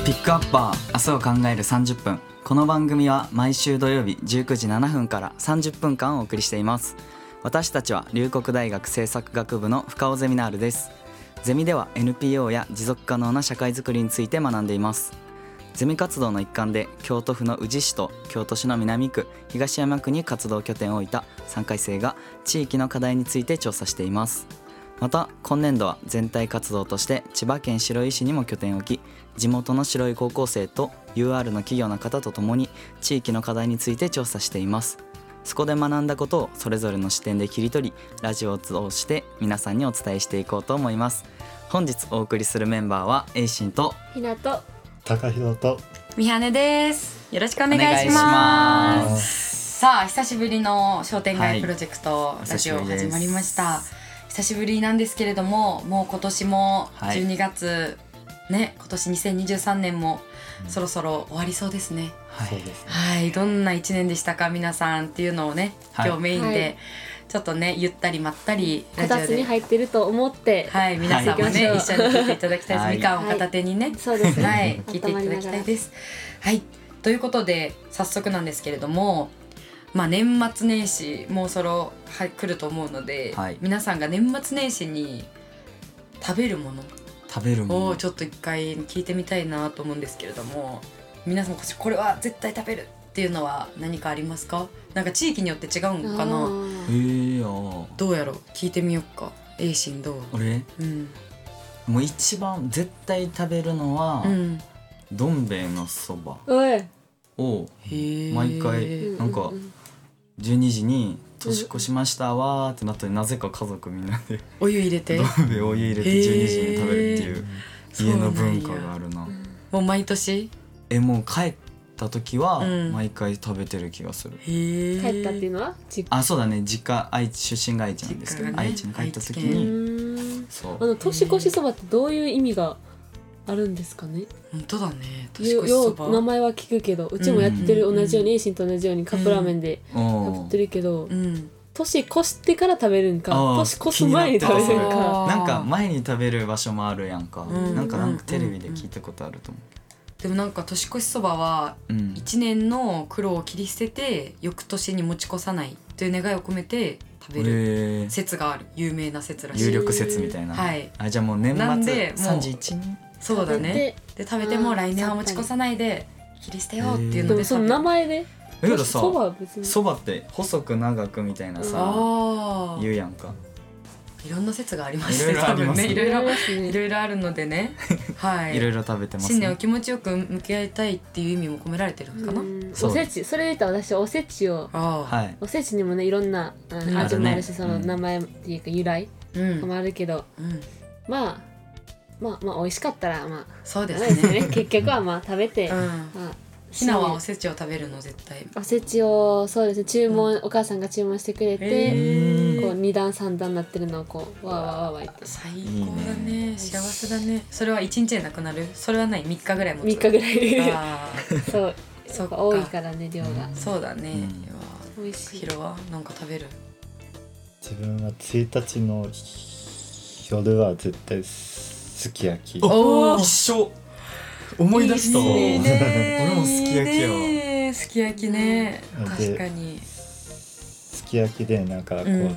ピックアッパー明日を考える30分。この番組は毎週土曜日19時7分から30分間お送りしています。私たちは龍谷大学政策学部の深尾ゼミナールです。ゼミでは NPO や持続可能な社会づくりについて学んでいます。ゼミ活動の一環で京都府の宇治市と京都市の南区、東山区に活動拠点を置いた3回生が地域の課題について調査しています。また今年度は全体活動として千葉県白井市にも拠点を置き、地元の白井高校生と UR の企業の方とともに地域の課題について調査しています。そこで学んだことをそれぞれの視点で切り取り、ラジオを通して皆さんにお伝えしていこうと思います。本日お送りするメンバーはエイシンとひなと高弘とみはねです。よろしくお願いします。さあ久しぶりの商店街プロジェクト、ラジオ始まりました。久しぶりなんですけれども、もう今年も12月、ね、今年2023年もそろそろ終わりそうですね。 そうですね。 はい、どんな1年でしたか皆さんっていうのをね、今日メインでちょっとねゆったりまったりラジオでこたつに入ってると思って、 はい、皆さんもね、 はい、 一緒に聞いていただきたいです。みかんを片手にね、 そうですね、 はい、聞いていただきたいです。はい、ということで早速なんですけれども、年末年始もうそろ来ると思うので、皆さんが年末年始に食べるものをちょっと一回聞いてみたいなと思うんですけれども、皆さんこれは絶対食べるっていうのは何かありますか？なんか地域によって違うんかな。どうやろう、聞いてみようか。エイシンどう？ 俺、もう一番絶対食べるのは、どん兵衛のそばを毎回なんか12時に年越しましたわーってなったら、なぜか家族みんなでお湯入れてどん兵衛お湯入れて12時に食べるっていう家の文化があるな。 もう毎年？ もう帰った時は毎回食べてる気がする。 帰ったっていうのはそうだね、出身が愛知なんですけど、愛知に帰った時に年越しそばってどういう意味があるんですかね。 本当だね、年越しそば名前は聞くけど、うちもやってる、同じようにエイシンと同じようにカップラーメンで食べてるけど、年越してから食べるんか、年越す前に食べるんか。 なんか前に食べる場所もあるやんか。なんかテレビで聞いたことあると思う。 でもなんか年越しそばは1年の苦労を切り捨てて翌年に持ち越さないという願いを込めて食べる説がある。有名な説らしい。 有力説みたいな。 はい。 じゃあもう年末31日。 そうだね。で食べても来年は持ち越さないで切り捨てようっていうので。 でもその名前で。 だけどさ、そばって細く長くみたいなさ、言うやんか。 いろんな説がありまして、多分ね、いろいろあるのでね、はい、 いろいろ食べてますね。 新年を気持ちよく向き合いたいっていう意味も込められてるのかな。 おせち、それで言ったら私おせちを、おせちにもねいろんな味もあるし、その名前っていうか由来もあるけど、まあ美味しかったらそうですね。 結局は食べて。 ひなはおせちを食べるの絶対。 おせちをそうですね、注文、お母さんが注文してくれて、こう2段3段になってるのをこうわーわー言って、 最高だね、幸せだね。それは1日でなくなる？それはない、3日ぐらいもつ。 3日ぐらいそう多いからね、量が。 そうだね。 美味しい。 ひろはなんか食べる？ 自分は1日の夜は絶対すき焼き。 一緒。思い出した。 いいね。 俺もすき焼きやわ。 すき焼きね。確かに。 すき焼きでなんかこう、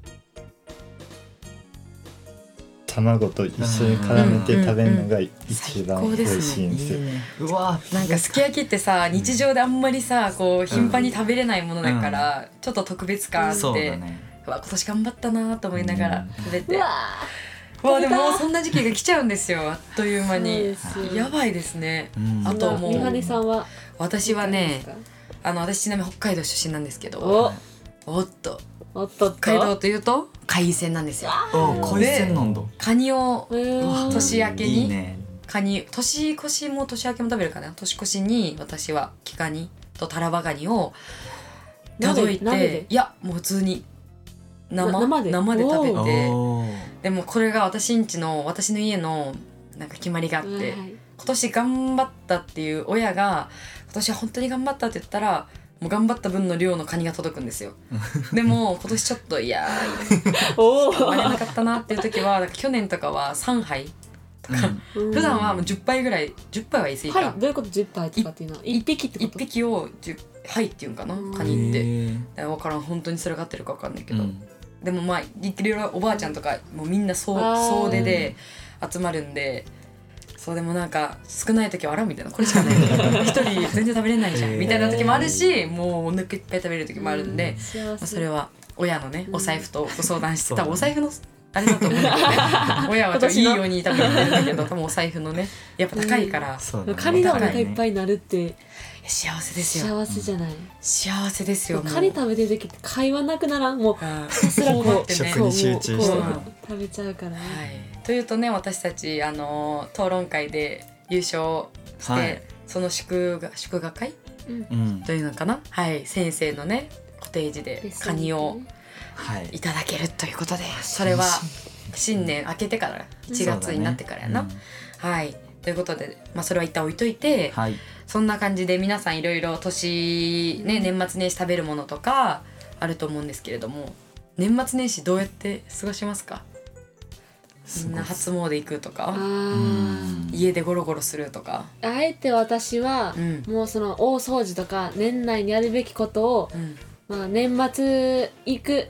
卵と一緒に絡めて食べるのが一番美味しいんですよ。 うわ、 なんかすき焼きってさ、日常であんまりさこう頻繁に食べれないものだから、ちょっと特別感あって、今年頑張ったなと思いながら食べて。でももうそんな時期が来ちゃうんですよ、あっという間に。やばいですね。あともうみはねさんは？ 私はね、私ちなみに北海道出身なんですけど、北海道というと海鮮なんですよ。 海鮮なんだ。 カニを年明けに、カニ年越しも年明けも食べるかな。年越しに私は毛カニとタラバガニを届いて、いやもう普通に生で食べて、でもこれが私の家のなんか決まりがあって、今年頑張ったっていう親が今年は本当に頑張ったって言ったら、もう頑張った分の量のカニが届くんですよ。でも今年ちょっと終われなかったなっていう時は、去年とかは3杯とか、普段はもう10杯ぐらい、10杯は言い過ぎか、 はい、どういうこと10杯とかっていうのは1匹ってこと？ 1匹をはいっていうんかな、カニって分からん、本当にそれが合ってるか分かんないけど、でもまあいろいろおばあちゃんとかもうみんな総出で集まるんで、そうでもなんか少ない時はあらみたいな、これしかない一人全然食べれないじゃんみたいな時もあるし、もうお腹いっぱい食べれる時もあるんで、それは親のねお財布とご相談して、多分お財布のあれだと思うんだけどね親はちょっといいように多分言ってるんだけど、多分お財布のねやっぱ高いから、 カニがお腹いっぱいになるって幸せですよ。 幸せじゃない、 幸せですよ。 カニ食べてる時って会話なくならん、もうひたすらこう食に集中して食べちゃうからね。 というとね、私たち討論会で優勝して、その祝賀会というのかな、先生のねコテージでカニをいただけるということで、それは新年明けてから1月になってからやな。ということで、それは一旦置いといて、そんな感じで皆さんいろいろ年末年始食べるものとかあると思うんですけれども、年末年始どうやって過ごしますか？みんな初詣行くとか、家でゴロゴロするとか。 あえて私は、もうその大掃除とか年内にやるべきことを、年末行く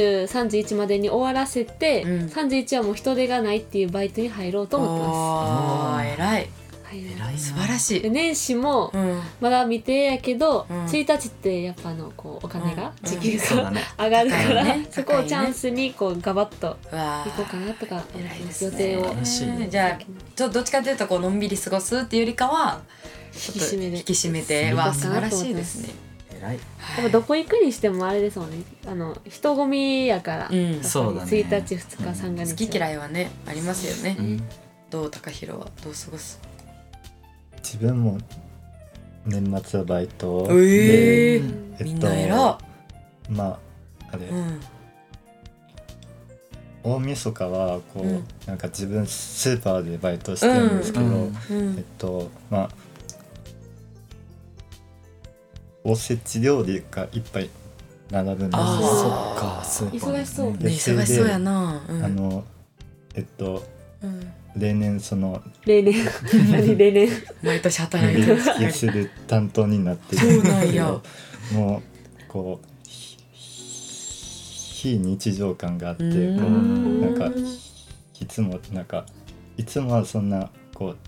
30、31までに終わらせて、31はもう人手がないっていうバイトに入ろうと思ってます。 偉い素晴らしい。 で年始もまだ未定やけど、1日ってやっぱこうお金が時給が上がるから、そこをチャンスにこうガバッと行こうかなとか思ってます、予定を。 じゃあどっちかというとこうのんびり過ごすっていうよりかは引き締めては素晴らしいですね。 でもどこ行くにしてもあれですもんね、人混みやから、 そうだね、 1日2日三が日好き嫌いはねありますよね。どう高弘はどう過ごす？ 自分も年末はバイトで、みんな偉あれ、大晦日はこう、なんか自分スーパーでバイトしてるんですけど、おせち料理がいっぱい並ぶんですよ。 そっか、 忙しそう。 忙しそうやな。 例年例年毎年働いてる付けする担当になってるんですけど、もうこう非日常感があって、なんかいつもはそんなこう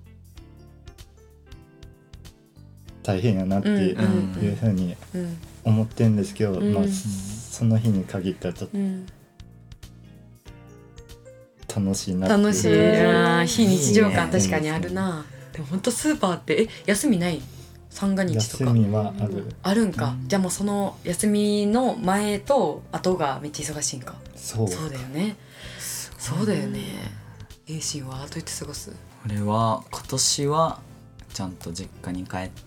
大変やなっていうふうに思ってるんですけど、その日に限ったらちょっと楽しいなっていう。 楽しい、非日常感確かにあるな。でも本当スーパーって休みない？三が日とか休みはあるんか。じゃあもうその休みの前と後がめっちゃ忙しいんか。そうだよね。そうだよね。栄心はどうやって過ごす？ 俺は今年はちゃんと実家に帰って、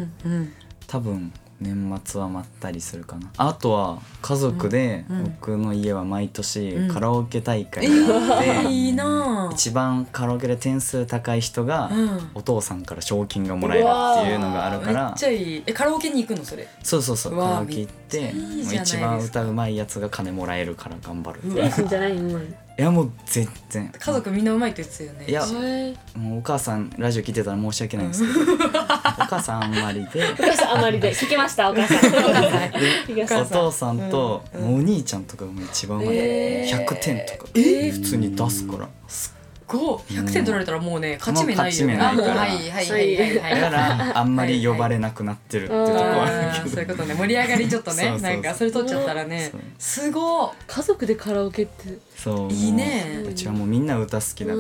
多分年末はまったりするかな。あとは家族で、僕の家は毎年カラオケ大会があって、 いいな。 一番カラオケで点数高い人が、お父さんから賞金がもらえるっていうのがあるから。 めっちゃいい。カラオケに行くのそれ？そうカラオケ行ってもう一番歌うまいやつが金もらえるから頑張るっていう。 いいんじゃないの？ いやもう全然家族みんなうまいって言ってたよね。 いやもうお母さんラジオ聞いてたら申し訳ないんですけど、お母さんあんまりでお母さんあんまりで聞きましたお母さんお父さんと、もうお兄ちゃんとかも一番うまい、100点とか普通に出すから、 100点取られたらもうね勝ち目ないよね。 だからあんまり呼ばれなくなってるっていうところはあるけど、 そういうことね。盛り上がりちょっとね、なんかそれ取っちゃったらね、すごい。 家族でカラオケってそういいね。 うちはもうみんな歌好きだから。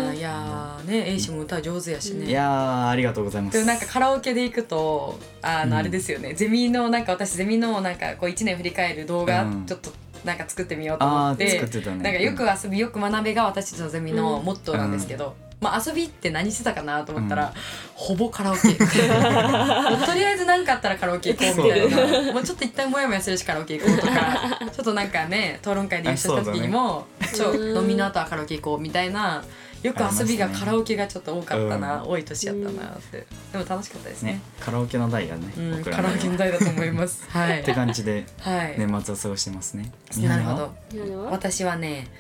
いやね、エイシも歌上手やしね。 いやありがとうございます。 なんかカラオケで行くとあれですよね、ゼミのなんか私ゼミのなんかこう1年振り返る動画ちょっとなんか作ってみようと思って、なんかよく遊びよく学べが私たちのゼミのモットーなんですけど、遊びって何してたかなと思ったら、ほぼカラオケとりあえず何かあったらカラオケ行こうみたいな、もうちょっと一旦モヤモヤするしカラオケ行こうとかちょっとなんかね討論会で優勝した時にも、飲みの後はカラオケ行こうみたいな、よく遊びがカラオケがちょっと多かったな、多い年やったなって。でも楽しかったですね。 カラオケの代やね。 カラオケの代だと思います。はい。 って感じで年末を過ごしてますね。 なるほど。私はね、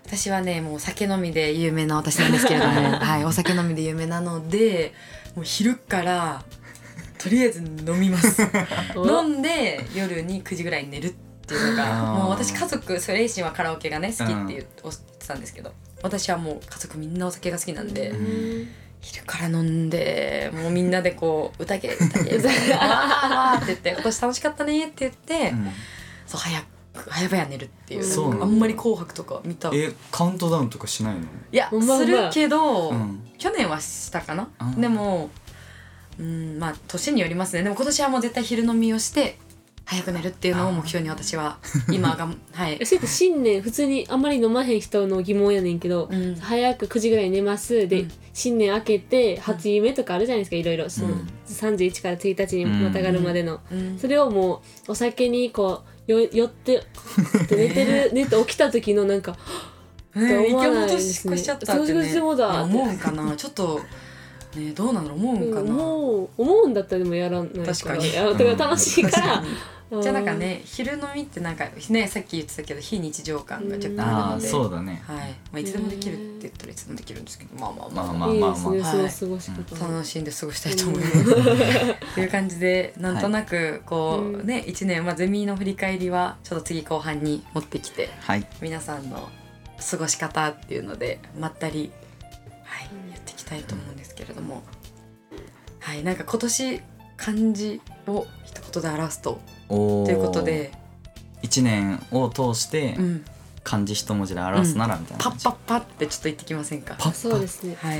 私はねもうお酒飲みで有名な私なんですけれどもはい、お酒飲みで有名なのでもう昼からとりあえず飲みます飲んで夜に9時ぐらいに寝るっていうのがもう私家族それレイシンはカラオケがね好きって言ってたんですけど、私はもう家族みんなお酒が好きなんで、昼から飲んでもうみんなでこう歌けわーって言って今年楽しかったねって言って、そう早々寝るっていう、あんまり紅白とか見たカウントダウンとかしないの？ いやするけど、去年はしたかな、でもまあ年によりますね。でも今年はもう絶対昼飲みをして早く寝るっていうのを目標に私は今がはいそれって新年普通にあんまり飲まへん人の疑問やねんけど、早く9時ぐらいに寝ますで、新年明けて初夢とかあるじゃないですか、いろいろその31から1日にまたがるまでの、それをもうお酒にこう酔って寝て起きた時のなんか思わないですね。しちゃったってねそうだ思うんかなちょっとねどうなの思うんかな、 思うんだったらでもやらないから確かに楽しいからじゃあなんかね昼飲みってなんかねさっき言ってたけど非日常感がちょっとあるので、 そうだね、 はいまあ、いつでもできるって言ったらいつでもできるんですけどまあいいですね、その過ごし方楽しんで過ごしたいと思いますっていう感じでなんとなくこうね1年ゼミの振り返りはちょっと次後半に持ってきて、皆さんの過ごし方っていうのでまったりやっていきたいと思うんですけれども、はいなんか今年漢字を一言で表すとということで 1年を通して漢字一文字で表すならみたいなパッパッパってちょっと言ってきませんか？ そうですね、 はい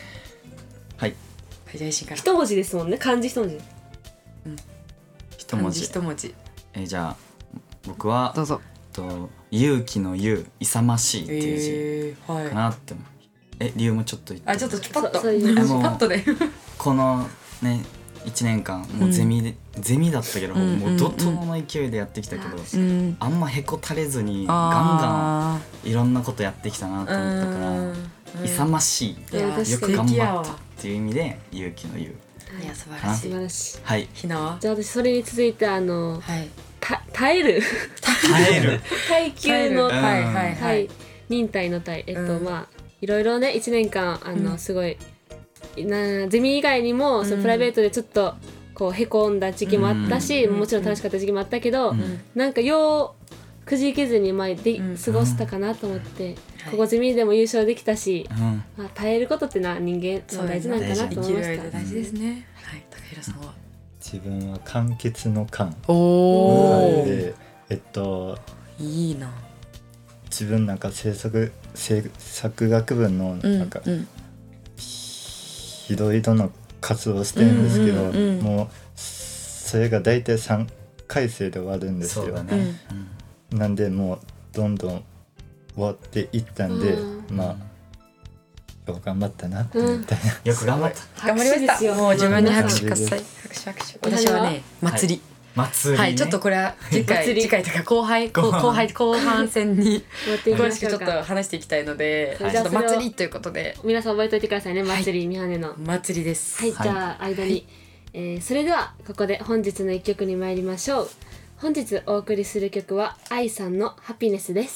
じゃあ石から一文字ですもんね、漢字一文字、 一文字一文字じゃあ僕はどうぞ勇気の勇勇ましいっていう字かなって思う。理由もちょっと言ってちょっとパッとでこのね1年間もうゼミだったけど、もう怒涛の勢いでやってきたけど、あんまへこたれずにガンガンいろんなことやってきたなと思ったから勇ましい、よく頑張ったっていう意味で勇気の勇。 いや素晴らしい。 はい。 ひなはじゃあ私それに続いて耐える耐久の忍耐の耐いろいろね1年間すごいゼミ以外にもプライベートでちょっとこうへこんだ時期もあったし、もちろん楽しかった時期もあったけど、なんかようくじけずに過ごしたかなと思って、ここゼミでも優勝できたし、耐えることって人間大事なんかなと思いました。 大事ですね。高平さんは自分は完結の完でいいな。 自分なんか制作学部のなんかいろいろな活動をしてるんですけど、もうそれが大体3回生で終わるんですよ。なんでもうどんどん終わっていったんで、よく頑張ったなってみたいな。 よく頑張った。 頑張りました。もう自分に拍手ください。拍手。私はね祭り。はい、ちょっとこれは次回というか後半戦に詳しくちょっと話していきたいので、ちょっと祭りということで皆さん覚えておいてくださいね。祭りみはねの祭りです。 はい、じゃあ間に、それではここで本日の一曲に参りましょう。本日お送りする曲は愛さんのハピネスです。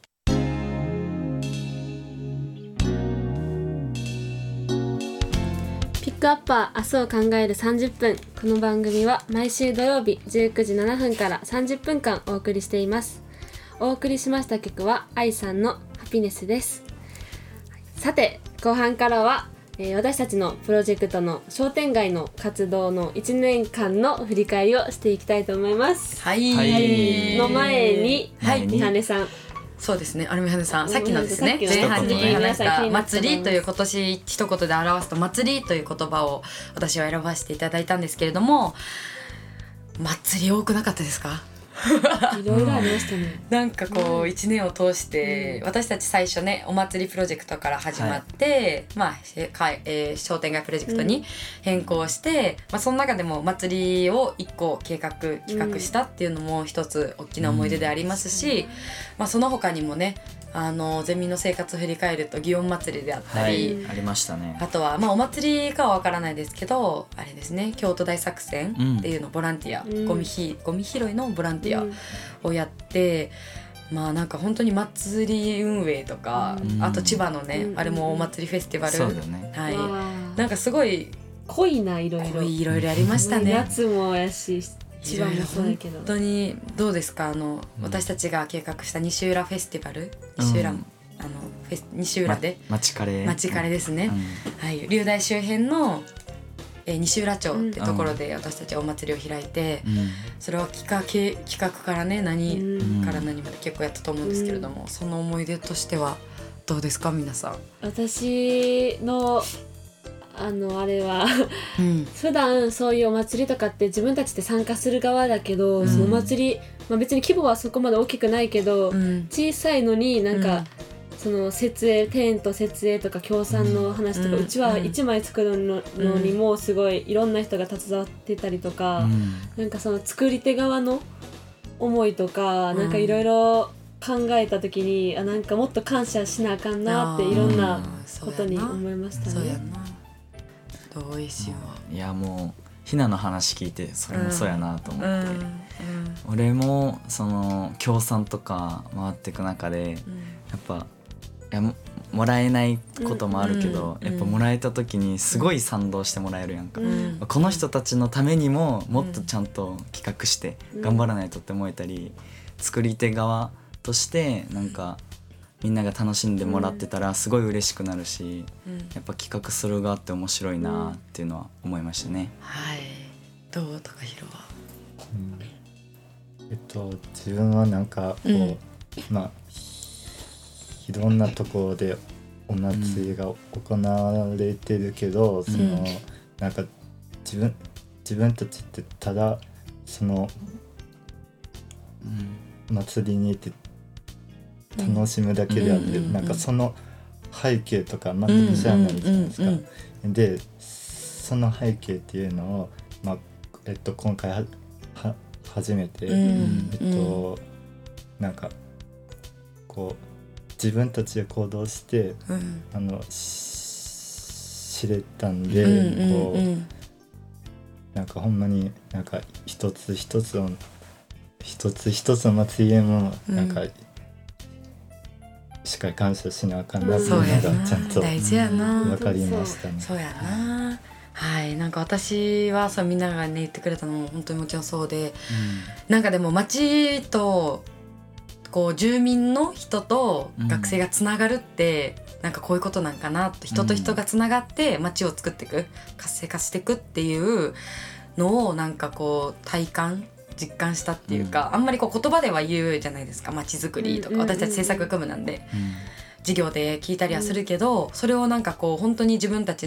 ピックアッパー明日を考える30分。この番組は毎週土曜日19時7分から30分間お送りしています。お送りしました曲は愛さんのハピネスです。さて後半からは、私たちのプロジェクトの商店街の活動の1年間の振り返りをしていきたいと思います。の前にみはねさん、 そうですね、アルミハネさん、さっきのですね、前半に話した祭りという今年一言で表すと祭りという言葉を私は選ばせていただいたんですけれども、祭り多くなかったですか？ いろいろありましたね。 なんかこう1年を通して私たち最初ねお祭りプロジェクトから始まって、商店街プロジェクトに変更して、その中でも祭りを1個企画したっていうのも一つ大きな思い出でありますし、その他にもねゼミの生活を振り返ると祇園祭りであったり、 ありましたね。 あとはお祭りかは分からないですけどあれですね、京都大作戦っていうのボランティア、ゴミ拾いのボランティアをやって、 まあなんか本当に祭り運営とか、あと千葉のね、あれもお祭りフェスティバル、 そうだね、 はい、なんかすごい濃いな、いろいろありましたね。 夏もやし千葉もそうだけど、 本当にどうですか、私たちが計画した西浦フェスティバル、西浦、西浦で、 町カレですね、はい、龍大周辺の西浦町ってところで私たちはお祭りを開いて、それは企画からね、何から何まで結構やったと思うんですけれども、その思い出としてはどうですか皆さん。 私のあれは普段そういうお祭りとかって自分たちで参加する側だけど、そのお祭り、別に規模はそこまで大きくないけど、小さいのになんか、その設営、テント設営とか協賛の話とか、うちは1枚作るのにもすごいいろんな人が携わってたりとか、なんかその作り手側の思いとか、なんかいろいろ考えた時に、なんかもっと感謝しなあかんなっていろんなことに思いましたね。 そうやな、どういしわ。 いやもうひなの話聞いてそれもそうやなと思って、俺もその協賛とか回っていく中で、やっぱもらえないこともあるけど、やっぱもらえた時にすごい賛同してもらえるやんか、この人たちのためにももっとちゃんと企画して頑張らないとって思えたり、作り手側としてなんかみんなが楽しんでもらってたらすごい嬉しくなるし、やっぱ企画する側って面白いなっていうのは思いましたね。 はい、どう高弘は。 自分はなんかこう、いろんなところでお祭りが行われてるけど、そのなんか自分たちってただその祭りに行って楽しむだけであって、なんかその背景とか全く知らないじゃないですか。でその背景っていうのを、今回初めて、なんかこう自分たちで行動して、知れたんで、こうなんかほんまになんか一つ一つの祭りへもなんか、しっかり感謝しなあかんなっていうのがちゃんと分かりましたね。 そうやな。はい、なんか私はさ、みんながね言ってくれたのも本当にもちろんそうで、なんかでも町とこう住民の人と学生がつながるって、なんかこういうことなんかなと、人と人がつながって町を作っていく、活性化していくっていうのをなんかこう実感したっていうか、あんまりこう言葉では言うじゃないですか、町づくりとか、私たち制作学部なんで、授業で聞いたりはするけど、それをなんかこう本当に自分たち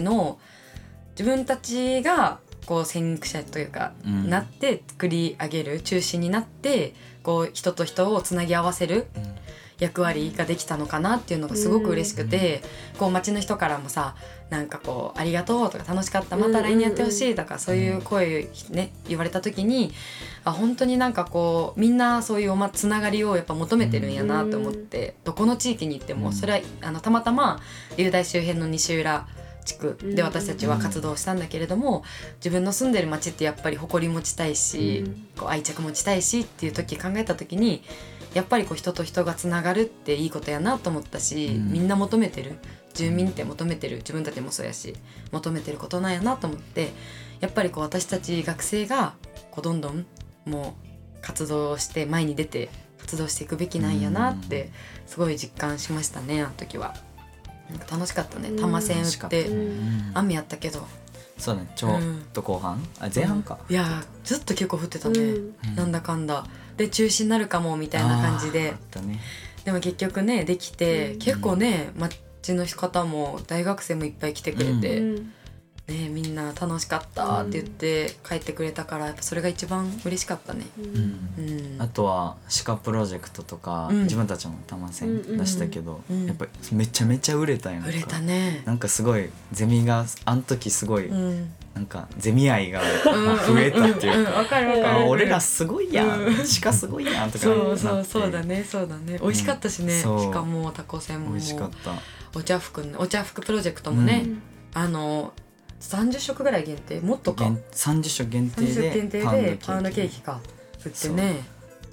がこう先駆者というか、なって作り上げる中心になって、こう人と人をつなぎ合わせる役割ができたのかなっていうのがすごく嬉しくて、こう町の人からもさ、なんかこうありがとうとか楽しかった、また来年やってほしいとか、そういう声ね言われた時に、本当になんかこうみんなそういうつながりをやっぱ求めてるんやなと思って、どこの地域に行っても、それはたまたま龍大周辺の西浦地区で私たちは活動したんだけれども、自分の住んでる町ってやっぱり誇り持ちたいし、こう愛着持ちたいしっていう考えた時に、やっぱりこう人と人がつながるっていいことやなと思ったし、みんな求めてる、住民って求めてる、自分たちもそうやし求めてることなんやなと思って、やっぱりこう私たち学生がこうどんどんもう活動して前に出て活動していくべきなんやなってすごい実感しましたね、あの時は。なんか楽しかったね。玉線打って雨やったけど、 そうね、ちょっと後半、前半か、 いやずっと結構降ってたね、なんだかんだで中止になるかもみたいな感じで、でも結局ねできて、結構ね町の方も大学生もいっぱい来てくれて、ね、みんな楽しかったって言って帰ってくれたから、やっぱそれが一番嬉しかったね。 あとはシカプロジェクトとか、自分たちも玉線出したけど、やっぱりめちゃめちゃ売れたやんか。 売れたね。 なんかすごいゼミがあん時すごい、なんかゼミ愛が増えたっていうか、俺らすごいやん、シカすごいやんとかそうだね美味しかったしね、シカもタコ線も美味しかった。 お茶服プロジェクトもね、30食ぐらい限定、もっとか 30食限定でパウンドケーキか売ってね、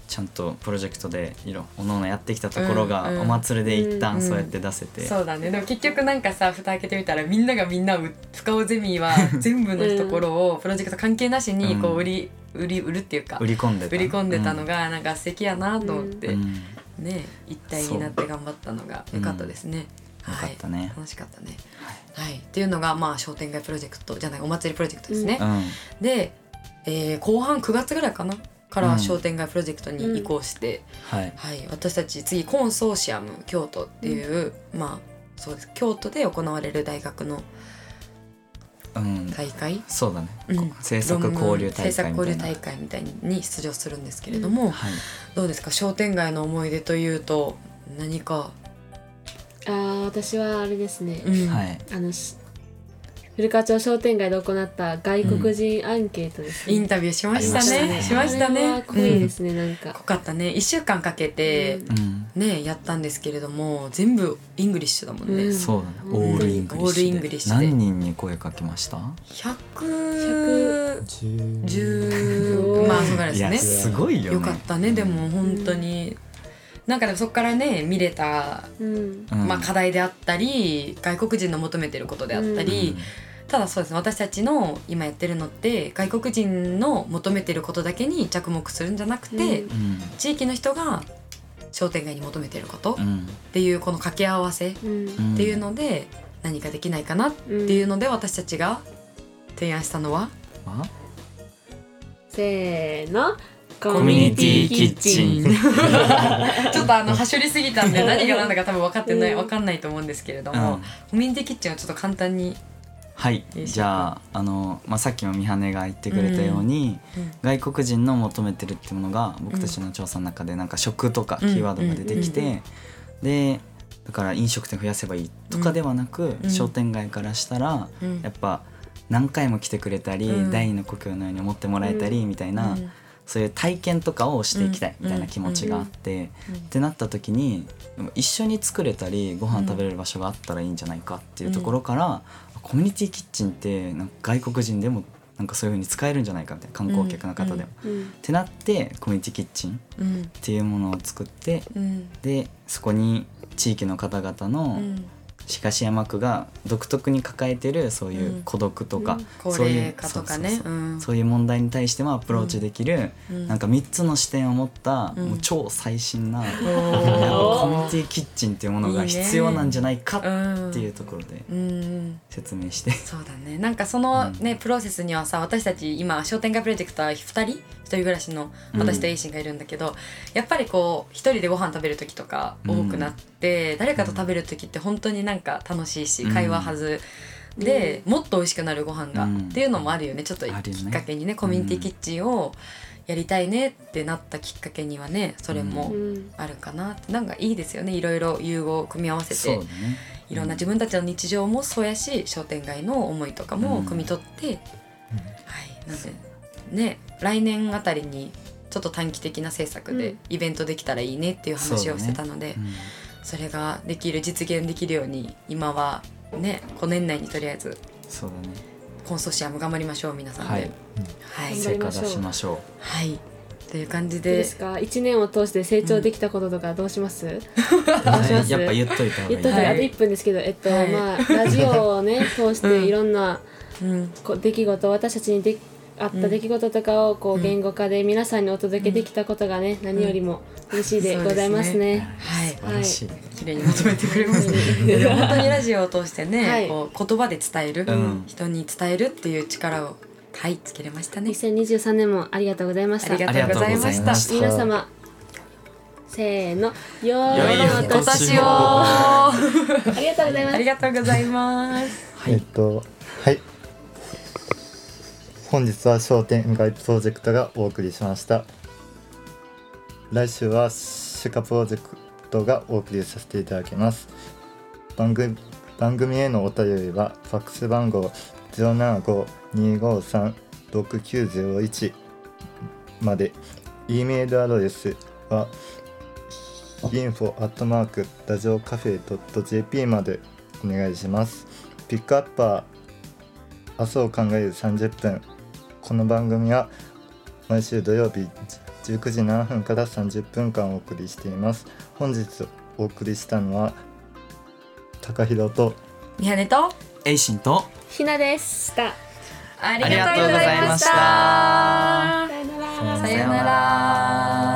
ちゃんとプロジェクトでおのおのやってきたところがお祭りで一旦そうやって出せて、 そうだね。でも結局なんかさ蓋開けてみたらみんながみんな深尾ゼミは全部のところをプロジェクト関係なしにこう売るっていうか売り込んでたのがなんか素敵やなと思って、ね、一体になって頑張ったのが良かったですね。 よかったね、 楽しかったね。はい、っていうのがまあ商店街プロジェクトじゃないお祭りプロジェクトですね。で、後半9月ぐらいかなから商店街プロジェクトに移行して、私たち次コンソーシアム京都っていう、まあそうです京都で行われる大学の大会、 そうだね、制作交流大会みたいに出場するんですけれども、どうですか商店街の思い出というと何か。 私はあれですね、古川町商店街で行った外国人アンケートですね、 インタビューしましたね。しましたね。 濃いですね、なんか濃かったね。1週間かけてねやったんですけれども全部イングリッシュだもんね。 そうだね、オールイングリッシュで。何人に声かけました ？110まあそうぐらいですね。 いやすごいよね。 よかったね。でも本当になんかでもそこからね見れた、まあ、課題であったり外国人の求めてることであったり、ただそうですね私たちの今やってるのって外国人の求めてることだけに着目するんじゃなくて、地域の人が商店街に求めてることっていうこの掛け合わせっていうので何かできないかなっていうので私たちが提案したのは、 せーのコミュニティキッチンちょっとはしょりすぎたんで何が何だか多分分かんないと思うんですけれども、コミュニティキッチンをちょっと簡単に。 じゃあさっきもみはねが言ってくれたように、外国人の求めてるっていうものが僕たちの調査の中でなんか食とかキーワードが出てきて、でだから飲食店増やせばいいとかではなく、商店街からしたらやっぱ何回も来てくれたり、第二の故郷のように思ってもらえたりみたいな、そういう体験とかをしていきたいみたいな気持ちがあって、ってなった時に一緒に作れたりご飯食べれる場所があったらいいんじゃないかっていうところから、コミュニティキッチンってなんか外国人でもなんかそういう風に使えるんじゃないかみたいな、観光客の方でも、ってなってコミュニティキッチンっていうものを作って、でそこに地域の方々の東山区が独特に抱えてるそういう孤独とか、 そういうそういう問題に対してもアプローチできる、なんか3つの視点を持った、もう超最新なコミュニティキッチンっていうものが必要なんじゃないかっていうところで説明して、 そうだね。なんかそのね、プロセスにはさ私たち今商店街プロジェクトは一人暮らしの私とエイシンがいるんだけど、やっぱりこう一人でご飯食べる時とか多くなって、誰かと食べる時って本当になんか楽しいし、会話はずで、もっと美味しくなるご飯が、っていうのもあるよね。ちょっときっかけにねコミュニティキッチンをやりたいねってなったきっかけにはねそれもあるかなって、なんかいいですよね。いろいろ融合組み合わせて、いろんな自分たちの日常もそうやし商店街の思いとかも汲み取って、なんでね来年あたりにちょっと短期的な政策でイベントできたらいいねっていう話をしてたので、それが実現できるように今はね年内にとりあえずコンソーシアム頑張りましょう皆さんで、 成果出しましょう。 という感じで。 ですか。1年を通して成長できたこととかどうします？ やっぱ言っといた方がいい。 あと1分ですけど、まあラジオをね通していろんな出来事、私たちにあった出来事とかをこう言語化で皆さんにお届けできたことがね、何よりも嬉しいでございますね。 綺麗にまとめてくれますね。でも本当にラジオを通してね、こう言葉で伝える、人に伝えるっていう力をつけれましたね。 2023年もありがとうございました。 ありがとうございました。 皆様せーの、良いお年を。 ありがとうございます。 ありがとうございます。 本日は商店街プロジェクトがお送りしました。来週はシュカプロジェクトがお送りさせていただきます。番組へのお便りはファックス番号 075-253-6901 まで、 E メールアドレスは info@radiocafe.jp までお願いします。ピックアップは明日を考える30分。この番組は毎週土曜日 19時7分から30分間お送りしています。本日お送りしたのは高弘とみはねとえいしんとひなでした。 ありがとうございました。 さよなら。 さよなら。